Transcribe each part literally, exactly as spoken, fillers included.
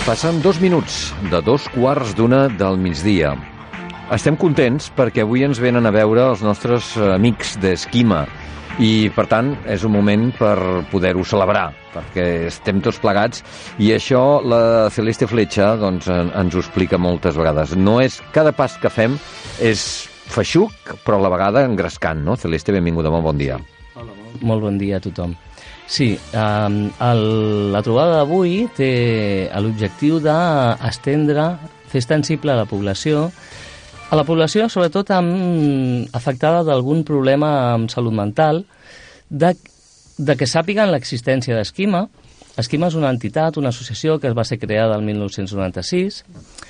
Passen dos minuts de dos quarts d'una del migdia. Estem contents perquè avui ens venen a veure els nostres amics d'Esquima i, per tant, és un moment per poder-ho celebrar, perquè estem tots plegats i això la Celeste Fletxa doncs, ens ho explica moltes vegades. No és cada pas que fem és feixuc, però a la vegada engrescant, no? Celeste, benvinguda, molt bon dia. Hola, molt, molt bon dia a tothom. Sí, eh, el, la trobada d'avui té l'objectiu d'estendre, fer extensible a la població, a la població sobretot amb, afectada d'algun problema amb salut mental, de, de que sàpiguen l'existència d'Esquima. Esquima és una entitat, una associació que es va ser creada el mil nou-cents noranta-sis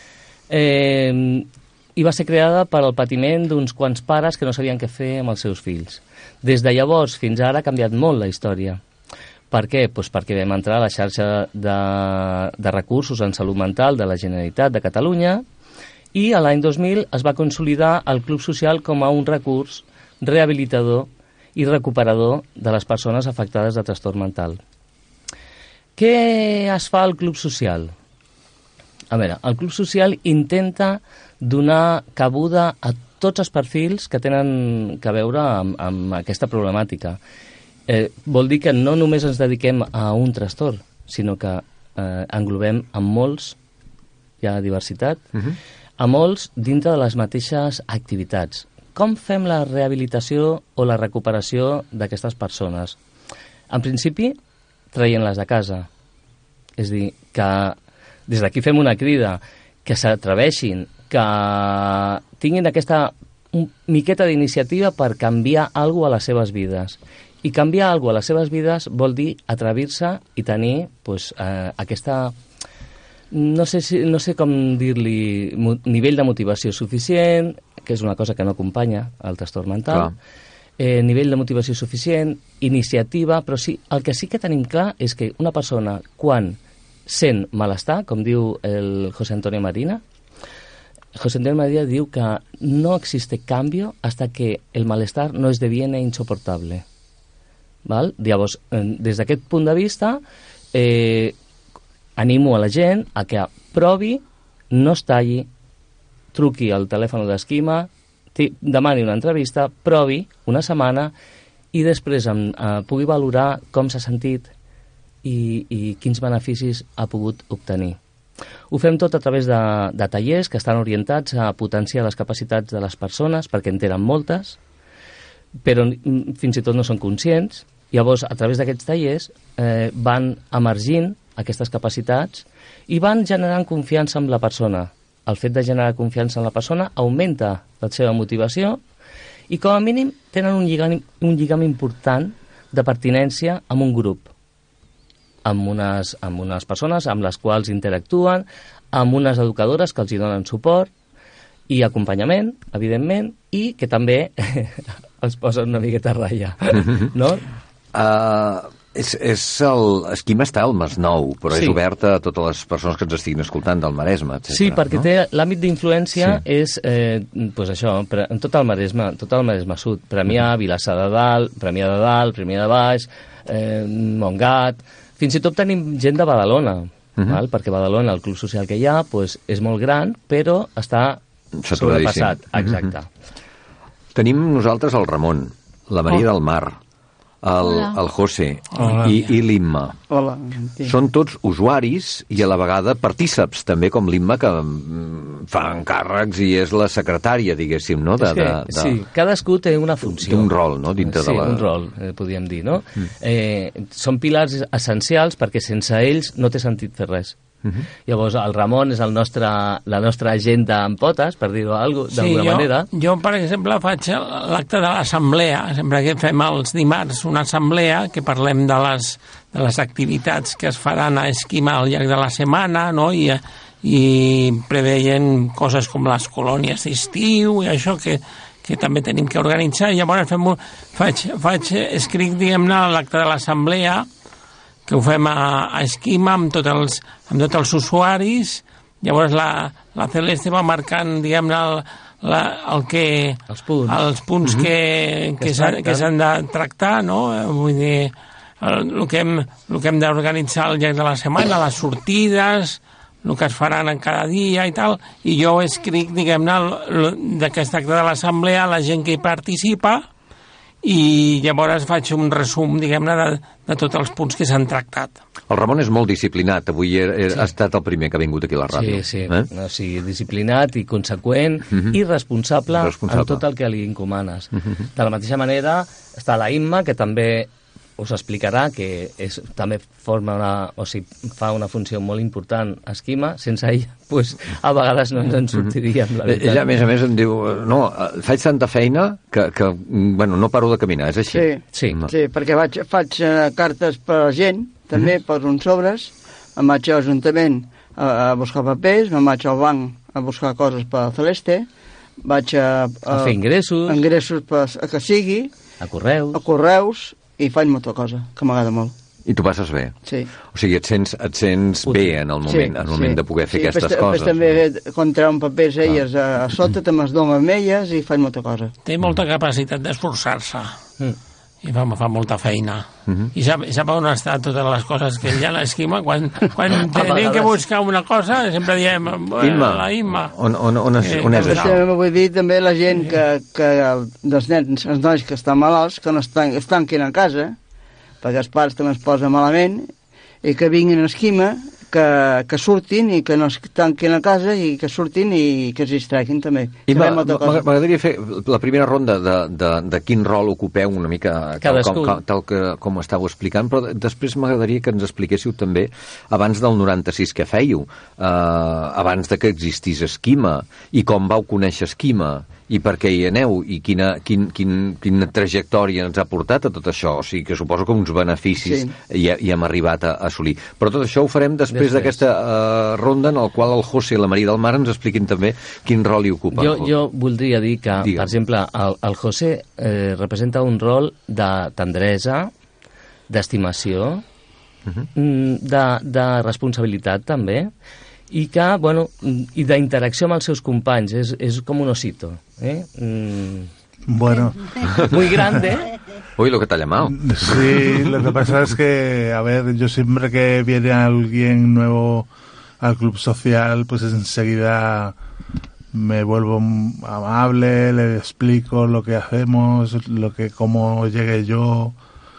eh, i va ser creada per al patiment d'uns quants pares que no sabien què fer amb els seus fills. Des de llavors fins ara ha canviat molt la història. Per què? Pues perquè vam entrar a la xarxa de, de recursos en salut mental de la Generalitat de Catalunya i a l'any dos mil es va consolidar el Club Social com a un recurs rehabilitador i recuperador de les persones afectades de trastorn mental. Què es fa al Club Social? A veure, el Club Social intenta donar cabuda a tots els perfils que tenen a veure amb, amb aquesta problemàtica. Eh, vol dir que no només ens dediquem a un trastorn, sinó que eh, englobem a molts, hi ha diversitat, uh-huh. a molts dintre de les mateixes activitats. Com fem la rehabilitació o la recuperació d'aquestes persones? En principi, traient-les de casa. És a dir, que des d'aquí fem una crida, que s'atreveixin, que tinguin aquesta miqueta d'iniciativa per canviar alguna cosa a les seves vides. I canviar alguna cosa a les seves vides vol dir atrevir-se i tenir pues, eh, aquesta, no sé, si, no sé com dir-li, nivell de motivació suficient, que és una cosa que no acompanya el trastorn mental, eh, nivell de motivació suficient, iniciativa, però sí, el que sí que tenim clar és que una persona, quan sent malestar, com diu el José Antonio Marina, José Antonio Marina diu que no existe cambio hasta que el malestar no es deviene insoportable. Val? Llavors, des d'aquest punt de vista, eh, animo a la gent a que provi, no es talli, truqui al telèfon d'Esquima, demani una entrevista, provi una setmana i després em, eh, pugui valorar com s'ha sentit i, i quins beneficis ha pogut obtenir. Ho fem tot a través de, de tallers que estan orientats a potenciar les capacitats de les persones, perquè en tenen moltes, però fins i tot no són conscients. Llavors, a través d'aquests tallers eh, van emergint aquestes capacitats i van generant confiança en la persona. El fet de generar confiança en la persona augmenta la seva motivació i, com a mínim, tenen un lligam, un lligam important de pertinència amb un grup, amb unes, amb unes persones amb les quals interactuen, amb unes educadores que els hi donen suport i acompanyament, evidentment, i que també els posen una miqueta a ratlla, no? Uh, és, és el, Esquima està al Masnou, però sí. És obert a totes les persones que ens estiguin escoltant del Maresme, etcètera. Sí, perquè no? té l'àmbit d'influència sí. és, eh, pues això, en tot el Maresme, tot el Maresme Sud, Premià, Vilassar de Dalt, Premià de Dalt, Premià de Baix, eh, Montgat, fins i tot tenim gent de Badalona, uh-huh. val? Perquè Badalona, el club social que hi ha, pues, és molt gran, però està sobrepassat. Exacte. Uh-huh. Tenim nosaltres el Ramon, la Maria oh. del Mar, el, el José Hola. i, i l'Imma. Hola. Són tots usuaris i a la vegada partíceps, també com l'Imma, que fa encàrrecs i és la secretària, diguéssim, no? De, que, de, de... Sí, cadascú té una funció. Té un rol, no? Dintre sí, de la... un rol, eh, podríem dir, no? Mm. Eh, són pilars essencials perquè sense ells no té sentit fer res. Uh-huh. Llavors el Ramon és el nostre, la nostra agenda en potes, per dir-ho d'alguna sí, manera. Jo, per exemple, faig l'acte de l'assemblea, sempre que fem els dimarts una assemblea, que parlem de les, de les activitats que es faran a Esquima al llarg de la setmana, no? I, i preveien coses com les colònies d'estiu i això que, que també tenim que organitzar. Llavors fem un, faig, faig, escric, diguem-ne, l'acte de l'assemblea, que ho fem a, a Esquima amb tots els, amb tots els usuaris. Llavors la, la Celeste va marcant, diguem-ne, el, la, el que, els punts, els punts uh-huh. que, que, que, que s'han de tractar, no? Vull dir, el, el que hem, el que hem d'organitzar al llarg de la setmana, les sortides, el que es faran en cada dia i tal, i jo escric, diguem-ne, d'aquest acte de l'assemblea a la gent que hi participa, i llavors faig un resum, diguem-ne, de, de tots els punts que s'han tractat. El Ramon és molt disciplinat, avui he, he, sí. ha estat el primer que ha vingut aquí a la ràdio. Sí, sí, eh? o sigui, disciplinat i conseqüent uh-huh. i responsable, responsable en tot el que li encomanes. Uh-huh. De la mateixa manera està la Imma, que també us explicarà que és, també forma una, o sigui, fa una funció molt important a Esquima. Sense ella, pues, a vegades no ens en sortiríem, la veritat. Ella, a més a més, em diu, no, faig tanta feina que, que bueno, no paro de caminar, és així? Sí, sí. No. sí perquè vaig, faig uh, cartes per a la gent, també, mm. per uns sobres, em vaig a l'Ajuntament a, a buscar papers, me'n vaig al banc a buscar coses per a Celeste, vaig a... A, a fer ingressos. Ingressos per a que sigui. A correus. A correus. I faig molta cosa, que m'agrada molt. I tu passes bé? Sí. O sigui, et sents, et sents bé en el moment, sí, en el moment sí. de poder fer sí, aquestes després, coses. Després també, quan treuen papers elles a, a sota, també es dono amb elles i faig molta cosa. Té molta capacitat d'esforçar-se. Mm. I fa, fa molta feina. Mm-hmm. I sap, sap on estan totes les coses que ella l'Esquima. Quan, quan tenim que buscar una cosa, sempre diem Imma. La Imma. On, on, on, és, on és eh, això? També vull dir també la gent que, que dels nens, els nois que estan malalts, que no estan, es tanquin a casa, perquè els pares també es posen malament, i que vinguin a Esquima, que, que surtin i que no es tanquin a casa i que surtin i que es distreguin també. I m'agradaria fer la primera ronda de, de, de quin rol ocupeu una mica tal com, tal que, com estàveu explicant, però després m'agradaria que ens expliquéssiu també abans del noranta-sis que fèieu, eh, abans de que existís Esquima, i com vau conèixer Esquima, i per què hi aneu, i quina, quin, quin, quina trajectòria ens ha portat a tot això. O sigui, que suposo que uns beneficis sí. hi, hi hem arribat a, a assolir. Però tot això ho farem després d'aquesta uh, ronda en el qual el José i la Maria del Mar ens expliquin també quin rol hi ocupa. Jo, jo voldria dir que, Digue'm. per exemple, el, el José eh, representa un rol de tendresa, d'estimació, uh-huh. de, de responsabilitat també, i que, bueno, i d'interacció amb els seus companys, és, és com un osito, eh? Mm. Bueno. Muy grande. Uy, lo que te ha llamado. Sí, lo que pasa es que, a ver, yo siempre que viene alguien nuevo al club social, pues enseguida me vuelvo amable, le explico lo que hacemos, lo que, cómo llegué yo,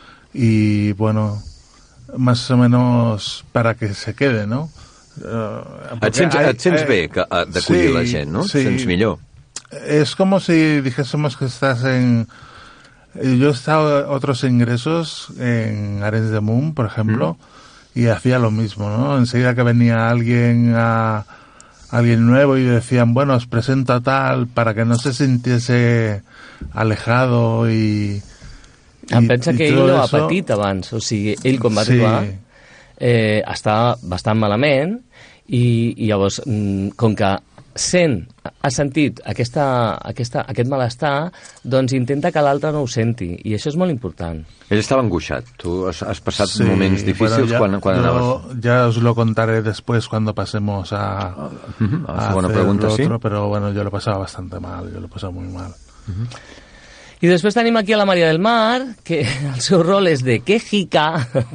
y bueno, más o menos para que se quede, ¿no? Uh, et sents, hay, et sents bé que, d'acollir sí, la gent, no? Sí. Et sents millor. Es como si dijésemos que estás en... Yo he estado otros ingresos en Arenys de Munt, por ejemplo, mm. y hacía lo mismo, ¿no? Enseguida que venía alguien a alguien nuevo y decían, bueno, os presento a tal, para que no se sintiese alejado i... Em pensa que ell no ha patit abans, o sigui, ell quan va arribar sí. eh, estava bastant malament i, i llavors, com que sent, ha sentit aquesta, aquesta, aquest malestar, doncs intenta que l'altre no ho senti, i això és molt important. Ell estava angoixat. Tu has, has passat sí, moments difícils bueno, ya, quan, quan yo, anaves... Ya os lo contaré después cuando pasemos a, uh-huh. a, a segona hacer pregunta, lo otro, sí? pero bueno, yo lo pasaba bastante mal, yo lo pasaba muy mal. Uh-huh. I després tenim aquí a la Maria del Mar, que el seu rol és de quejica.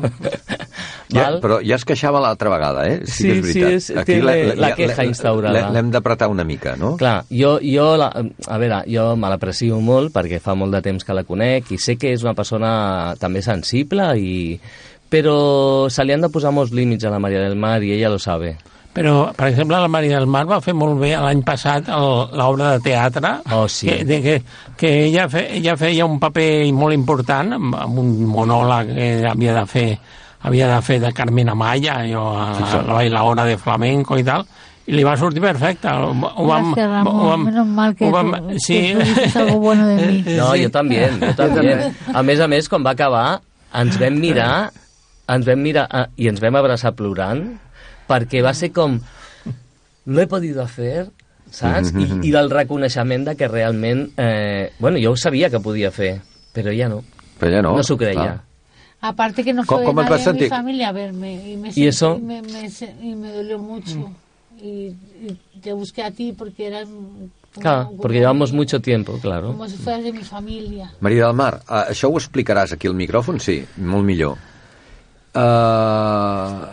Ja, però ja es queixava l'altra vegada, eh? Sí, sí que és veritat. Sí, és, Aquí la, la queja instaurada. L'hem d'apretar una mica, no? Clar, jo, jo la, a veure, jo me l'aprecio molt perquè fa molt de temps que la conec i sé que és una persona també sensible, i... però se li han de posar molts límits a la Maria del Mar i ella lo sabe. Però, per exemple, la Maria del Mar va fer molt bé l'any passat l'obra de teatre, oh, sí. que, de, que, que ella, fe, ella feia un paper molt important amb, amb un monòleg que havia de fer havia de fer de Carmen Amaya, jo, a, a la bailaora de flamenco i tal, i li va sortir perfecte. Ho vam, Gràcies, Ramon, ho vam, menos mal que, vam, tu, sí. que tu dices algo bueno de mi. No, jo també, jo també. A més a més, quan va acabar, ens vam mirar, ens vam mirar i ens vam abraçar plorant, perquè va ser com, no he podido hacer, saps? I, i del reconeixement de que realment, eh, bueno, jo ho sabia que podia fer, però ella no. Però ella no. No s'ho creia. Ah. Aparte que no fue ¿Cómo, cómo nadie de mi familia a verme, y me, ¿Y eso? Y me, me, y me dolió mucho. Mm. Y, y te busqué a ti porque eras... Claro, como, porque llevamos mucho tiempo, claro. Como si fueras de mi familia. Maria del Mar, uh, això ho explicaràs aquí al micròfon? Sí, molt millor. Uh,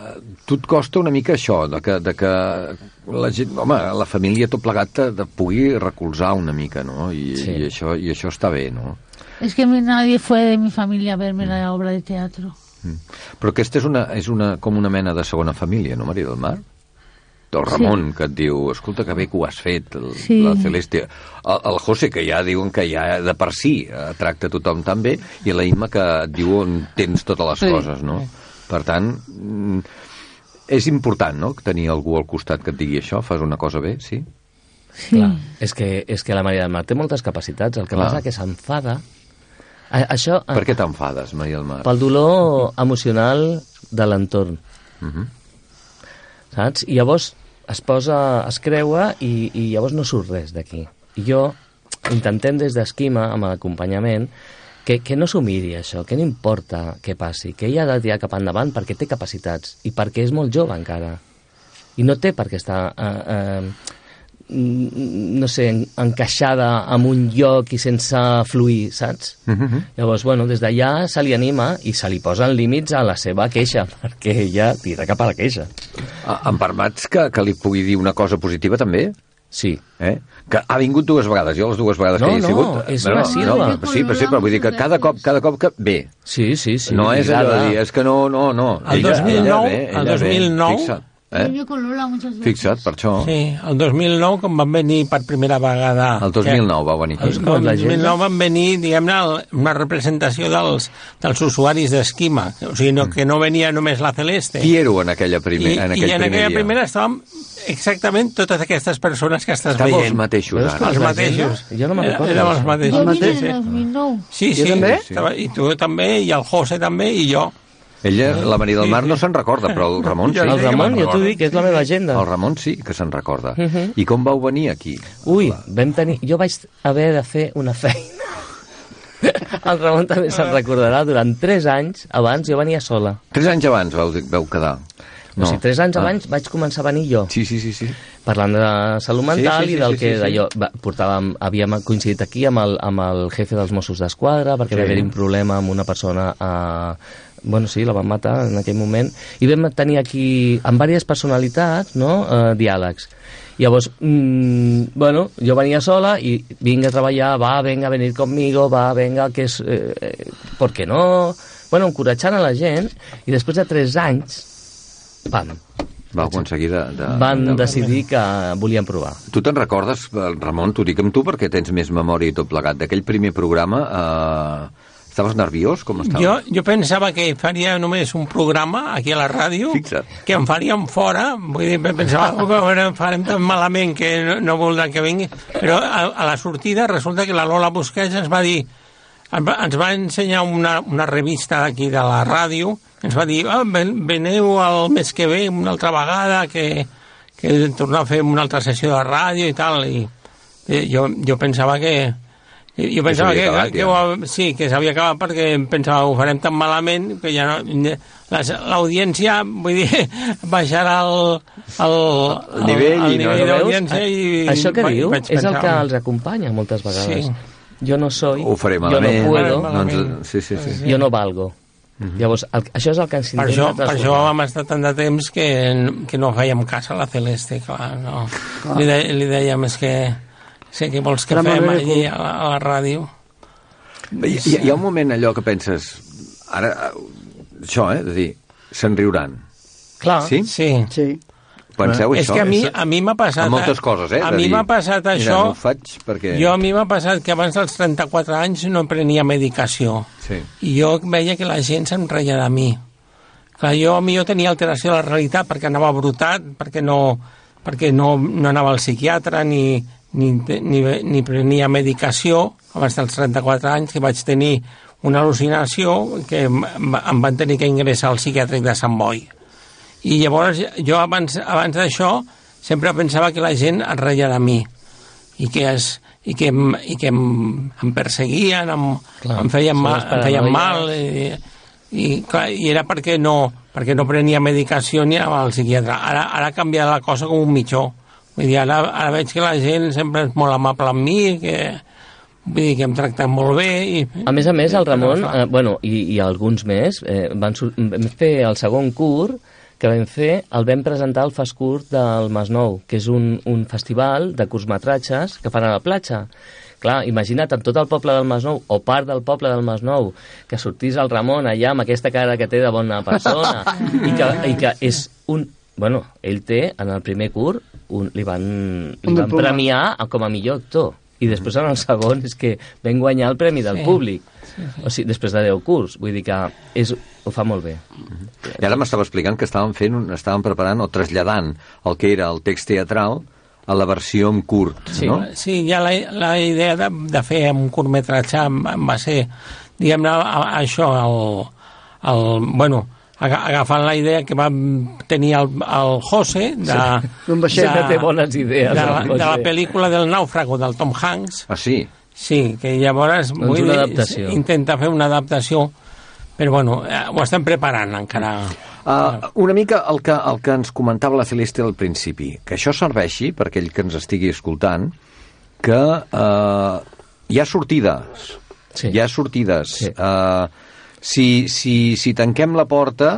tu et costa una mica això, de que, de que la gent, home, la família tot plegat te, te pugui recolzar una mica, no? I, Sí. i, això, i això està bé, no? Es que nadie fue de mi familia a verme la obra de teatro. Però aquesta és, una, és una, com una mena de segona família, no, Maria del Mar? El Ramon, sí. que et diu, escolta, que bé que ho has fet, el, Sí. la Celeste. El, el José, que ja diuen que ja de per si eh, tracta tothom tan bé, i la Imma, que et diu on tens totes les Sí. coses, no? Per tant, mm, és important, no?, tenir algú al costat que et digui això, fas una cosa bé, sí? Sí. Clar, és que, és que la Maria del Mar té moltes capacitats, el que Clar. passa que s'enfada. A- Això, eh, Per què t'enfades, Maria del Mar? pel dolor emocional de l'entorn, Uh -huh. saps? I llavors es posa, es creua i, i llavors no surt res d'aquí. I jo, intentem des d'Esquima, amb l'acompanyament, que, que no s'ho miri això, que no importa què passi, que ella ha de tirar cap endavant perquè té capacitats i perquè és molt jove encara. I no té per què estar... Eh, eh, no sé, en- encaixada en un lloc i sense fluir, saps? Uh -huh. Llavors, bueno, des d'allà se li anima i se li posen límits a la seva queixa, perquè ella tira cap a la queixa. Ah, em permets que, que li pugui dir una cosa positiva, també? Sí. Eh? Que ha vingut dues vegades, jo les dues vegades No, que hi he no, sigut... és Bueno, una síl·laba. no, sí, però sí, però vull dir que cada cop, cada cop que... Bé, Sí, sí, sí. no li és allò agrada. de dir, és que no, no, no. El dos mil nou, el dos mil nou, fixa't, Eh? eh? Con Lola muchas veces. Fixa't, per això. Sí, el dos mil nou, quan van venir per primera vegada... El dos mil nou va venir El aquí. com dos l'agenda? mil nou van venir, diguem-ne, el- una representació dels, dels usuaris d'Esquima. O sigui, no, que no venia només la Celeste. Qui era en aquella primer, I, en i aquell en primer aquella dia? primera estàvem exactament totes aquestes persones que estàs Estàvem els veient. mateixos, Veus com ara. Els l'agenda? mateixos. Jo no me'n Era- recordo Érem els d'això. mateixos. Yo vine Sí, en sí. el dos mil nueve. Sí, Jo sí. també? Estava, I tu també, i el José també, i jo. Ella, la Maria del Mar no se'n recorda, però el Ramon sí. Jo El sí que Ramon, me'n jo t'ho recordo. dic, és la meva agenda. El Ramon sí que se'n recorda. Uh -huh. I com vau venir aquí? Ui, vam tenir... Jo vaig haver de fer una feina. El Ramon també se'n recordarà. Durant tres anys, abans, jo venia sola. Tres anys abans vau, vau quedar. No. O sigui, tres anys Ah. abans vaig començar a venir jo. Sí, sí, sí, sí. Parlant de salut mental Sí, sí, sí, i del sí, que sí, sí. d'allò... va, Portàvem, havíem coincidit aquí amb el, amb el jefe dels Mossos d'Esquadra perquè Sí. va haver-hi un problema amb una persona... Eh, bueno, sí, la van matar en aquell moment. I vam tenir aquí, amb diverses personalitats, no?, eh, diàlegs. Llavors, mmm, bueno, jo venia sola i vinga a treballar, va, venga a venir conmigo, va, venga, que és... Eh, eh, ¿por qué no? Bueno, encoratjant a la gent, i després de tres anys, pam, Vau aconseguir de... de... van decidir que volien provar. Tu te'n recordes, Ramon, t'ho dic amb tu perquè tens més memòria i tot plegat, d'aquell primer programa, eh, estaves nerviós? Com estaves? Jo, jo pensava que faria només un programa aquí a la ràdio, Fixa't. que em faríem fora, vull dir, pensava que ho farem tan malament que no, no voldran que vingui, però a, a la sortida resulta que la Lola Busquets ens va dir, ens va, ens va ensenyar una, una revista d'aquí de la ràdio, ens va dir, ah, ven, veneu el mes que ve una altra vegada, que, que tornar a fer una altra sessió de ràdio i tal, i, i jo, jo pensava que jo pensava que, acabat, que, ja. que ho, sí, que s'havia acabat perquè pensava ho farem tan malament que ja no... les- L'audiència, vull dir, baixarà el, el, El nivell el, i no- nivell no d'audiència i... Això que vaig- diu vaig és el pensar, que els acompanya moltes vegades. Sí. Jo no soy, Ho faré jo malament. no puedo, No ens... Sí, sí, sí. jo no valgo. Llavors, el, això és el que ens Per intenta això, per això transformar. vam estar tant de temps que, que no fèiem cas a la Celeste, clar, no. Li, de, li dèiem, és que sé que vols que Era fem molt allí a la, a la ràdio. Hi, hi, hi ha un moment allò que penses, ara, això, eh, de dir, se'n riuran. Clar, Sí? Sí. Sí. Penseu És això? que a mi, a mi m'ha passat... Amb moltes coses, eh? A de mi dir, m'ha passat Mira, això... no ho faig perquè... Jo a mi m'ha passat que abans dels trenta-quatre anys no prenia medicació. Sí. I jo veia que la gent se'n reia de mi. Clar, jo, a mi jo tenia alteració de la realitat perquè anava brutat, perquè no, perquè no, no anava al psiquiatre ni, ni, ni, ni prenia medicació abans dels trenta-quatre anys, que vaig tenir una al·lucinació que em, em van tenir que ingressar al psiquiàtric de Sant Boi. I llavors jo abans, abans d'això sempre pensava que la gent es reia de mi i que, es, i que, em, i que em, em perseguien, em, Clar, em feien, són mal, les em feien paranoies. mal i, i, clar, i era perquè no, perquè no prenia medicació ni anava al psiquiatre. Ara, ara ha canviat la cosa com un mitjó. Vull dir, ara, ara veig que la gent sempre és molt amable amb mi, que, vull dir, que em tracten molt bé. I, a més a més, el però, Ramon, clar, eh, bueno, i, i alguns més, eh, van, sur- vam fer el segon curs, que vam fer, el vam presentar al Fastcurt del Masnou, que és un, un festival de curtmetratges que fan a la platja. Clar, imagina't amb tot el poble del Masnou, o part del poble del Masnou, que sortís el Ramon allà amb aquesta cara que té de bona persona, i que, i que és un... Bueno, ell té, en el primer curt, un, li van, li van premiar com a millor actor. I després en el segon és que vam guanyar el premi del sí. públic. Sí, sí. O sigui, després de deu curts. Vull dir que és, ho fa molt bé. I ara m'estava explicant que estàvem fent, estàvem preparant o traslladant el que era el text teatral a la versió en curt, sí, no? Sí, ja la, la idea de, de fer un curtmetratge va ser, diguem-ne, això, el, el, bueno, agafant la idea que va tenir el, el José de, sí. de, de, té bones idees, de, la, de la pel·lícula del Nàufrago del Tom Hanks. Ah, sí? Sí, que llavors doncs vull dir, intenta fer una adaptació, però bueno, ho estem preparant encara. Uh, una mica el que, el que ens comentava la Celeste al principi, que això serveixi per aquell que ens estigui escoltant, que uh, hi ha sortides, sí. hi ha sortides. Sí. Uh, si, si, si tanquem la porta,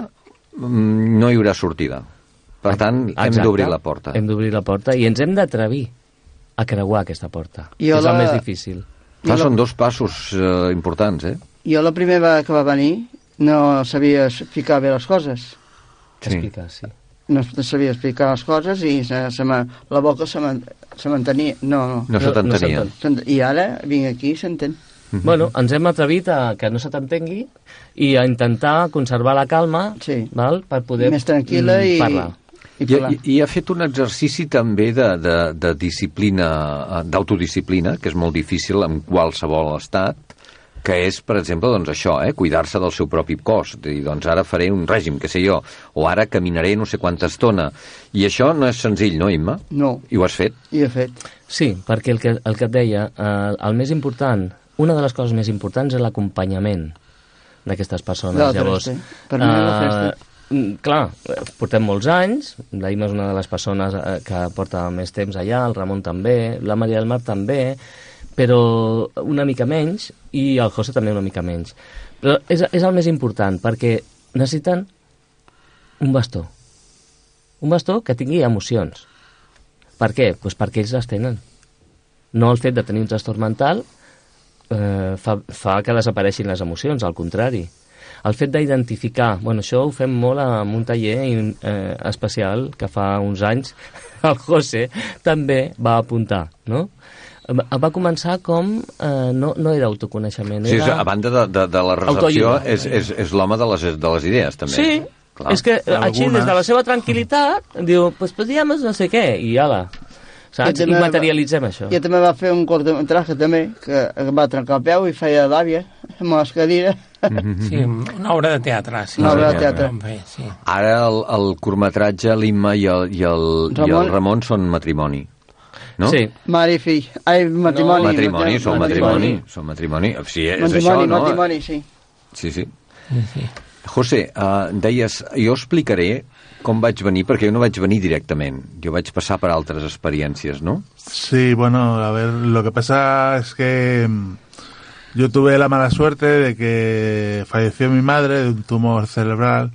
no hi haurà sortida. Per tant, Exacte. hem d'obrir la porta. Hem d'obrir la porta i ens hem d'atrevir a creuar aquesta porta. I és la... el més difícil. Clar, són dos passos uh, importants, eh? Jo la primera que va venir no sabia explicar bé les coses. Sí. Explicar, sí. No sabia explicar les coses i se, se me, la boca se, man, se mantenia. No, no. No se t'entenia. No I ara vinc aquí i s'entén. Mm-hmm. Bueno, ens hem atrevit a que no se t'entengui i a intentar conservar la calma, sí. val, per poder més tranquil·la i parlar. I, i, I ha fet un exercici també de, de, de disciplina, d'autodisciplina, que és molt difícil en qualsevol estat, que és, per exemple, doncs això, eh, cuidar-se del seu propi cos. I doncs ara faré un règim, que sé jo, o ara caminaré no sé quanta estona. I això no és senzill, no, Imma? No. I ho has fet? I he fet. Sí, perquè el que, el que et deia, eh, el més important, una de les coses més importants és l'acompanyament d'aquestes persones. La Llavors, festa. Per mi la festa. Uh, clar, portem molts anys, la Imma és una de les persones que porta més temps allà, el Ramon també, la Maria del Mar també, però una mica menys, i el José també una mica menys. Però és, és el més important, perquè necessiten un bastó. Un bastó que tingui emocions. Per què? Pues perquè ells les tenen. No el fet de tenir un trastorn mental eh, fa, fa que desapareixin les emocions, al contrari. El fet d'identificar, bueno, això ho fem molt en un taller eh, especial que fa uns anys el José també va apuntar, no? Va començar com... Eh, no, no era autoconeixement, sí, era... a banda de, de, de la recepció, és, és, és l'home de, les, de les idees, també. Sí, clar. És que així, des de la seva tranquil·litat, diu, pues podríem no sé què, i ala, saps? I materialitzem això. Jo també va fer un cortometratge, també, que va trencar el peu i feia l'àvia amb les cadires. Sí, una obra de teatre. Sí. Una obra de teatre. Sí. Ara el, el curtmetratge, l'Imma i el, i, el, Ramon. i el Ramon són matrimoni. No? Sí. Mare i fill. Ai, matrimoni. No, matrimoni, són matrimoni. Són matrimoni. Sí, és matrimoni, això, no? Matrimoni, sí. Sí, sí. sí. José, uh, deies, jo explicaré com vaig venir, perquè jo no vaig venir directament. Jo vaig passar per altres experiències, ¿no? Sí, bueno, a ver, lo que pasa es que yo tuve la mala suerte de que falleció mi madre de un tumor cerebral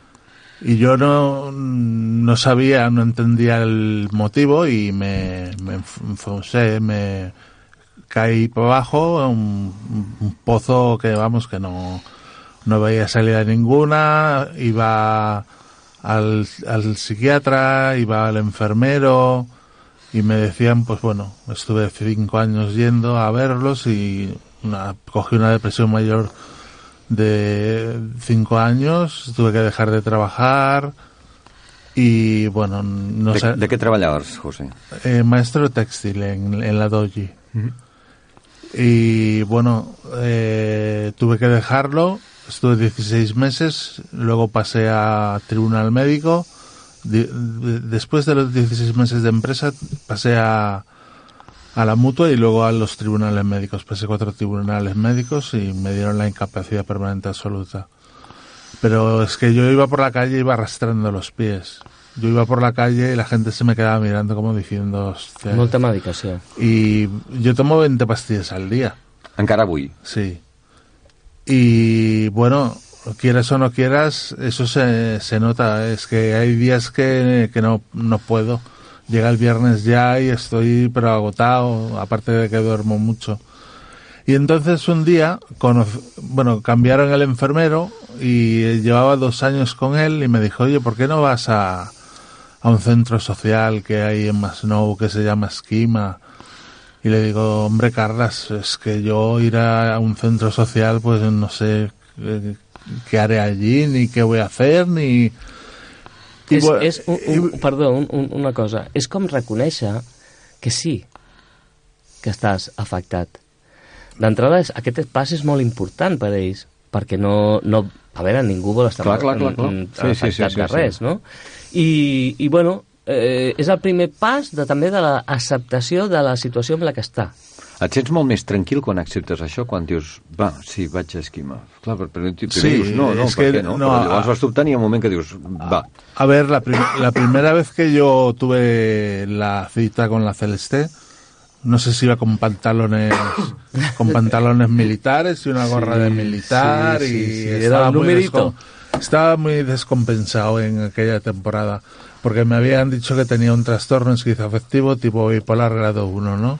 y yo no, no sabía, no entendía el motivo y me, me enfoncé, me caí para abajo, un, un pozo que, vamos, que no, no veía salida ninguna, iba al, al psiquiatra, iba al enfermero y me decían, pues bueno, estuve cinco años yendo a verlos y una, cogí una depresión mayor de cinco años, tuve que dejar de trabajar y bueno, no de, sé... ¿De qué trabajabas, José? Eh, maestro textil en, en la Doji. Uh-huh. Y bueno, eh, tuve que dejarlo, estuve dieciséis meses, luego pasé a tribunal médico, de, de, después de los dieciséis meses de empresa pasé a a la mutua y luego a los tribunales médicos. Pasé cuatro tribunales médicos y me dieron la incapacidad permanente absoluta. Pero es que yo iba por la calle y iba arrastrando los pies. Yo iba por la calle y la gente se me quedaba mirando como diciendo... Hostia. Molta medicació. Y yo tomo veinte pastillas al día. Encara avui? Sí. Y bueno, quieras o no quieras, eso se, se nota. Es que hay días que, que no, no puedo. Llega el viernes ya y estoy pero agotado, aparte de que duermo mucho. Y entonces un día, cono- bueno, cambiaron el enfermero y llevaba dos años con él y me dijo, oye, ¿por qué no vas a, a un centro social que hay en Masnou que se llama Esquima? Y le digo, hombre, Carlas, es que yo ir a un centro social, pues no sé eh, qué haré allí, ni qué voy a hacer, ni... I, És, és un, un, perdó, un, un, una cosa. És com reconèixer que sí, que estàs afectat. D'entrada, és- aquest pas és molt important per a ells, perquè no... no a veure, ningú vol estar Clar, clar, clar, clar. mm, Sí, sí, sí, afectat sí, de sí. res, no? I, i bueno, eh, és el primer pas de, també de l'acceptació de la situació en la que està. Et sents molt més tranquil quan acceptes això, quan dius, va, sí, vaig a Esquima. Clar, però primer, primer Sí, dius, no, no, és per que què no? no, Però a- llavors vas dubtant i hi ha un moment que dius, va. A ver, la, prim- la primera vez que yo tuve la cita con la Celeste, no sé si iba con pantalones con pantalones militares y una gorra Sí, de militar sí, sí, y sí, era estaba un muy, numerito. descom- estaba muy descompensado en aquella temporada porque me habían dicho que tenía un trastorno esquizoafectivo tipo bipolar grado uno, ¿no?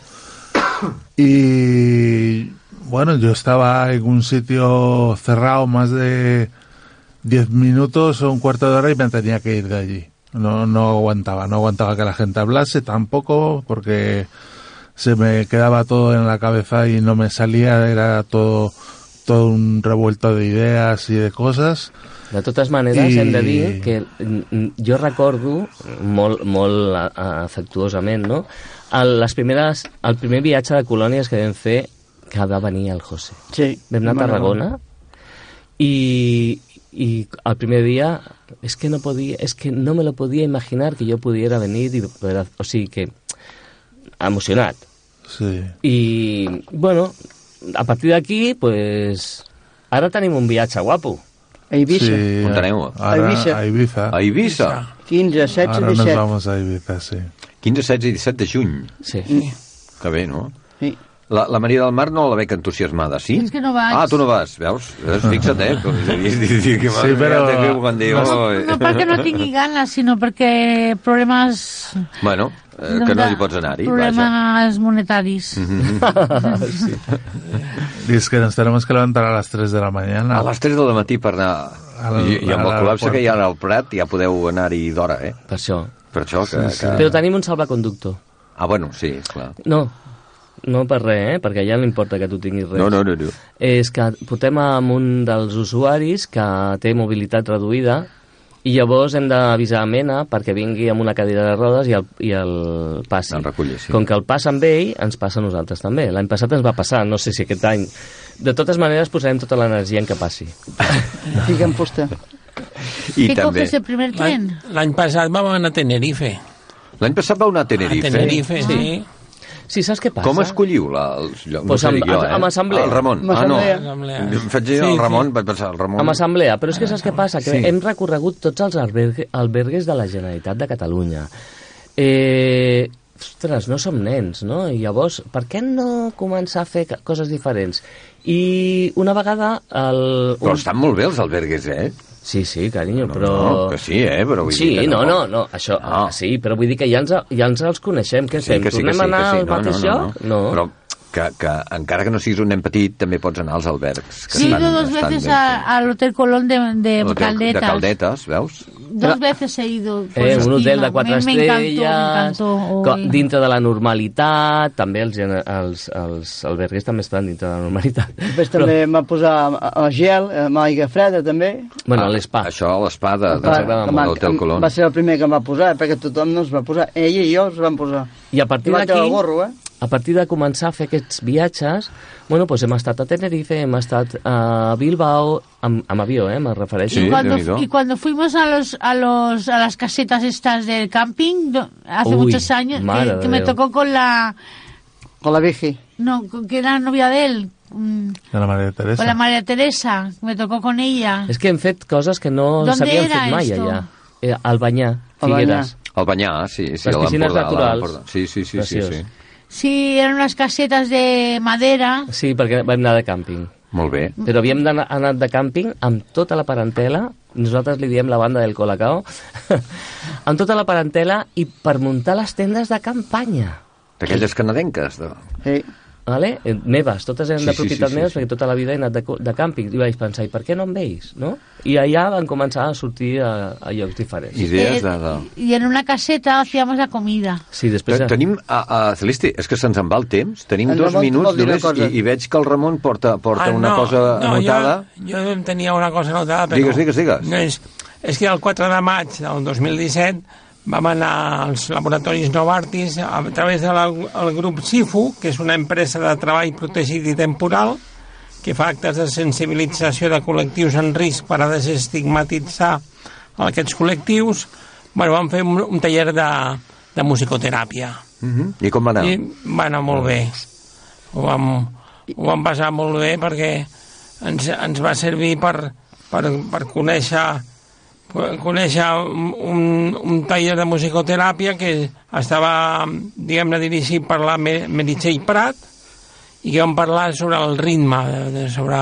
Y bueno, yo estaba en un sitio cerrado más de diez minutos o un cuarto de hora y me tenía que ir de allí. No, no aguantaba, no aguantaba que la gente hablase tampoco porque se me quedaba todo en la cabeza y no me salía, era todo, todo un revuelto de ideas y de cosas. De totes maneres, I- hem de dir que mm, jo recordo molt, molt a- a- afectuosament, no? El, les primeres, el primer viatge de colònies que vam fer, que va venir el José. Sí. Vam anar a Tarragona i, i el primer dia és que no podia, és que no me lo podía imaginar que yo pudiera venir y, o sigui que emocionat. Sí. I, bueno, a partir d'aquí, pues, ara tenim un viatge guapo. A Eivissa. Sí, On aneu? ahora A Eivissa. a Ibiza. A Eivissa. quinze, setze, Ahora nos disset. vamos a Ibiza, sí. quinze, setze i disset de juny. Sí. Que bé, no? Sí. La, la Maria del Mar no la veig entusiasmada, sí? És que no vaig. Ah, tu no vas, veus? Veus? Fixa't, eh? Sí, Sí, però- No, no perquè no tingui ganes, sinó perquè problemes... Bueno, eh, que no hi pots anar-hi, vaja. Problemes monetaris. Y es que nos tenemos que levantar a las tres de la mañana. A les tres del matí per anar... A la- I, I amb a el col·lapse l'aeroport. que hi ha al Prat ja podeu anar-hi d'hora, eh? Per això. Per això que... Sí, sí. que... Però tenim un salvaconductor. Ah, bueno, sí, clar. No, no per res, eh? Perquè ja no importa que tu tinguis res. No, no, no, no. És que portem amb un dels usuaris que té mobilitat reduïda i llavors hem d'avisar a Mena perquè vingui amb una cadira de rodes i el, i el passi. El reculli, sí. Com que el passa amb ell, ens passa a nosaltres també. L'any passat ens va passar, no sé si aquest any... De totes maneres, posarem tota l'energia en que passi. Fiquem fusta. I ¿Qué també... coges el primer L'any tren? l'any passat vam anar a Tenerife. L'any passat vau anar a Tenerife. A Tenerife, sí. Sí, saps què passa? Com escolliu la, els llocs? Pues no sé amb- dir jo, eh? amb assemblea. El Ramon. Amb Ah, no. assemblea. Assemblea. Em faig dir Sí, el Ramon, sí. vaig pensar, el Ramon... Amb assemblea, però és que saps què passa? Que Sí. hem recorregut tots els albergue, albergues de la Generalitat de Catalunya. Eh, ostres, no som nens, no? I llavors, per què no començar a fer ca- coses diferents? I una vegada... El, Però estan molt bé els albergues, eh? Sí, sí, carinyo, No, però... no, que sí, eh? Però vull Sí, dir que no, no, no, això, No. sí, però vull dir que ja ens, ja ens els coneixem, què Sí, fem? que sí, que Tornem sí, a anar que sí. al mateix lloc? No. Però que, que encara que no siguis un nen petit, també pots anar als albergs. Que Sí, he estan, ido dos estan veces ben a- fets. al Hotel Colón de, de Hotel Caldetas. De Caldetes, veus? Dos veces he ido. por Eh, un estima. hotel de quatre me, me estrelles, encantó, me encantó. co- Uy. dintre de la normalitat, també els, gene- els, els albergues també estan dintre de la normalitat. Després també em va posar a, a gel, amb aigua freda també. Bueno, Ah, l'Spa. Això, l'espada de, Va- agrada de molt. l'Hotel Colón. Va ser el primer que em va posar, perquè tothom no es va posar. Ella i jo es vam posar. I a partir I vaig treure el d'aquí, gorro, eh? a partir de començar a fer aquests viatges, bueno, pues hem estat a Tenerife, hem estat a Bilbao, amb, amb avió, eh, me refereixo. Sí, y, cuando, Déu-n'hi-do. y cuando fuimos a los a los a las casetas estas del camping do- hace Uy, muchos años madre que, que de me Dios. tocó con la Con la Vigi. no con- que era novia de él mm, De la María Teresa. con la María Teresa, me tocó con ella. És que hem fet coses que no ¿Dónde s'havien era fet mai esto? allà. Eh, al Banyà, Al Figueres. El Banyà, sí, sí. Les a piscines l'Empordà, a naturals. l'Empordà. Sí, sí, sí, sí, Preciós. sí. Sí, eran unas casetas de madera. Sí, perquè vam anar de càmping. Molt bé. Però havíem d'anar- anat de càmping amb tota la parentela, nosaltres li diem la banda del Colacao, amb tota la parentela i per muntar les tendes de campanya. D'aquelles canadenques. De... Sí. Vale? Eh, meves, totes eren Sí, de sí, propietat sí, sí, meves sí. perquè tota la vida he anat de, co- de càmping i vaig pensar, i per què no em veus? No? I allà van començar a sortir a, a llocs diferents. Idees de... de... Y en una caseta hacíamos la comida. Sí, després... Te- Tenim, a, a Celisti, és que se'ns en va el temps, tenim En dos Ramon minuts vol dir una només cosa. i, i veig que el Ramon porta, porta Ah, una no, cosa no, anotada. Jo, jo tenia una cosa anotada, però... Digues, digues, digues. No és, és que el quatre de maig del dos mil disset vam anar als laboratoris Novartis a través del grup SIFU, que és una empresa de treball protegit i temporal, que fa actes de sensibilització de col·lectius en risc per a desestigmatitzar aquests col·lectius. Bueno, vam fer un, un taller de, de musicoteràpia. Uh -huh. I com va anar? I va anar molt bé. Ho vam, ho vam passar molt bé perquè ens, ens va servir per, per, per conèixer per conèixer un, un taller de musicoteràpia que estava, diguem-ne, dirigit per la Meritxell Prat i que vam parlar sobre el ritme, de, de sobre...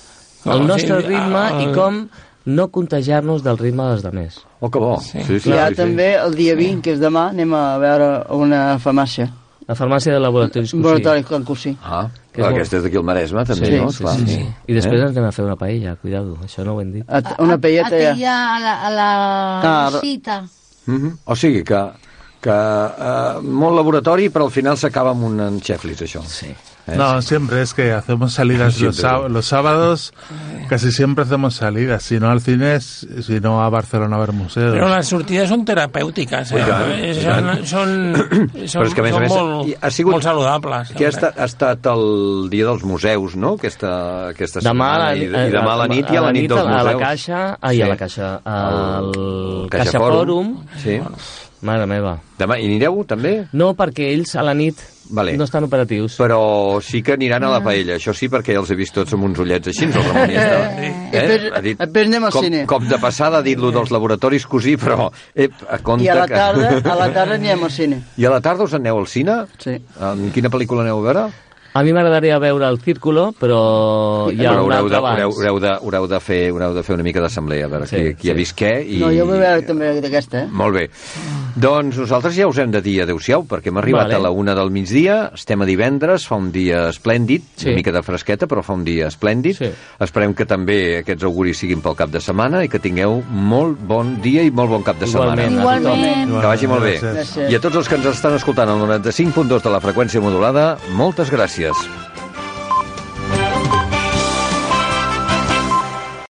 El nostre ritme el, i com no contagiar-nos del ritme dels altres. Oh, que bo. Sí. Sí, sí, Hi ha sí, sí. també el dia vint, que és demà, anem a veure una farmàcia. La farmàcia de laboratoris Cosí. Laboratori Can Cosí. Ah, Que és aquesta és d'aquí al Maresme, també, Sí, no? sí, Clar. Sí, sí. I després Eh? ens anem a fer una paella, cuidado, això no ho hem dit. A- Una pelleta ja. Aquella a la, a la Ah, rosita. Uh -huh. O sigui que, que uh, molt laboratori, però al final s'acaba amb un enxeflis, això. Sí. ¿Eh? No, siempre es que hacemos salidas los, Siempre. sá- los sábados, casi siempre hacemos salidas, si no al cine, si no a Barcelona a ver museos. Però les sortides són terapèutiques, eh? I tant, Eh, i són, tant. són, Però són, és que, a més a són més, molt, i ha sigut- molt saludables. Que ha estat, ha estat el dia dels museus, no? Aquesta, aquesta Demà a la, setmana, i, i demà a la nit i a la nit dels a museus. la Caixa, ai, Sí. a la Caixa, al El Caixa, Caixa Fòrum. Sí. Mare meva. Demà, i anireu, també? No, perquè ells a la nit Vale. no estan operatius. Però sí que aniran a la paella, això sí, perquè ja els he vist tots amb uns ullets així, el Ramon ja està. Després- Ha dit, després anem al cop, cine. Cop de passada ha dit lo dels laboratoris Cosí, però ep, a compte I a la que... tarda, a la tarda anirem al cine. I a la tarda us aneu al cine? Sí. En quina pel·lícula aneu a veure? A mi m'agradaria veure el Círculo, però hi ha Però un haureu, altre de, haureu, abans. haureu, de, haureu, de fer, haureu de fer una mica d'assemblea, a veure Sí, qui, qui sí. ha vist què. I... No, jo vull veure també d'aquesta, eh? Molt bé. Doncs nosaltres ja us hem de dir adeu-siau, perquè hem arribat Vale. a la una del migdia, estem a divendres, fa un dia esplèndid, Sí. una mica de fresqueta, però fa un dia esplèndid. Sí. Esperem que també aquests auguris siguin pel cap de setmana i que tingueu molt bon dia i molt bon cap de Igualment. setmana. Igualment. Que vagi molt bé. Gràcies. Gràcies. I a tots els que ens estan escoltant al noranta-cinc punt dos de la freqüència modulada, moltes gràcies.